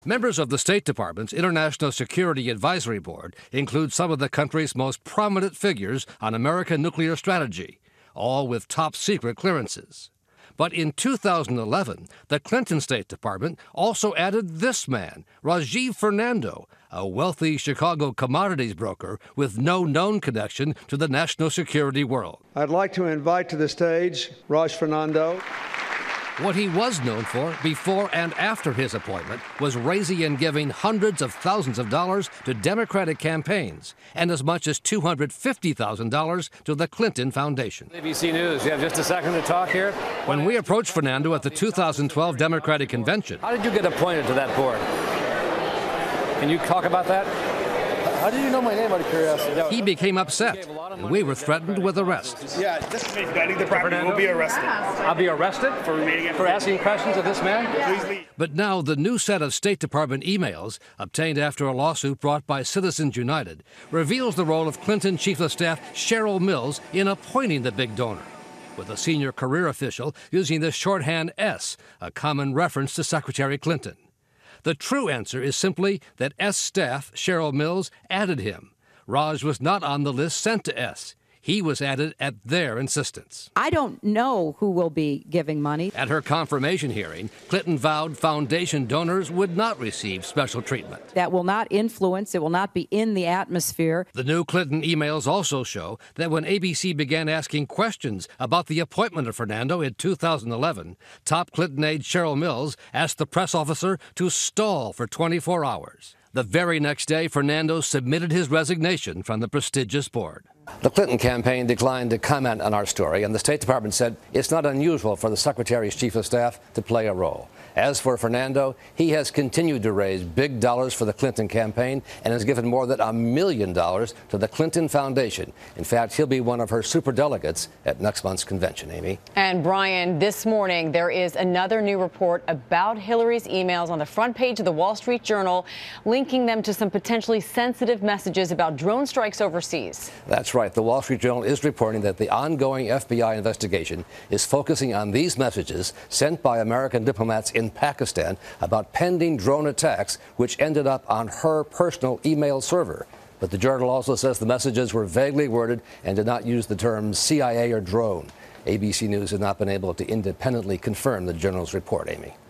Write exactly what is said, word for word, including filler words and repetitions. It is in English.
Members of the State Department's International Security Advisory Board include some of the country's most prominent figures on American nuclear strategy, all with top-secret clearances. But in two thousand eleven, the Clinton State Department also added this man, Rajiv Fernando, a wealthy Chicago commodities broker with no known connection to the national security world. I'd like to invite to the stage Raj Fernando. What he was known for before and after his appointment was raising and giving hundreds of thousands of dollars to Democratic campaigns and as much as two hundred fifty thousand dollars to the Clinton Foundation. A B C News, you have just a second to talk here. When we approached Fernando at the two thousand twelve Democratic Convention. How did you get appointed to that board? Can you talk about that? How did you know my name, out of curiosity? He became upset, and we were threatened with arrest. Yeah, this is guiding the property. We'll be arrested. I'll be arrested for remaining for asking questions of this man? Please leave. But now the new set of State Department emails, obtained after a lawsuit brought by Citizens United, reveals the role of Clinton Chief of Staff Cheryl Mills in appointing the big donor, with a senior career official using the shorthand S, a common reference to Secretary Clinton. The true answer is simply that S staff, Cheryl Mills, added him. Raj was not on the list sent to S. He was added at their insistence. I don't know who will be giving money. At her confirmation hearing, Clinton vowed foundation donors would not receive special treatment. That will not influence, it will not be in the atmosphere. The new Clinton emails also show that when A B C began asking questions about the appointment of Fernando in two thousand eleven, top Clinton aide Cheryl Mills asked the press officer to stall for twenty-four hours. The very next day, Fernando submitted his resignation from the prestigious board. The Clinton campaign declined to comment on our story, and the State Department said it's not unusual for the Secretary's Chief of Staff to play a role. As for Fernando, he has continued to raise big dollars for the Clinton campaign and has given more than a million dollars to the Clinton Foundation. In fact, he'll be one of her superdelegates at next month's convention, Amy. And Brian, this morning there is another new report about Hillary's emails on the front page of the Wall Street Journal, linking them to some potentially sensitive messages about drone strikes overseas. That's right. The Wall Street Journal is reporting that the ongoing F B I investigation is focusing on these messages sent by American diplomats in Pakistan about pending drone attacks, which ended up on her personal email server. But the Journal also says the messages were vaguely worded and did not use the terms C I A or drone. A B C News has not been able to independently confirm the Journal's report, Amy.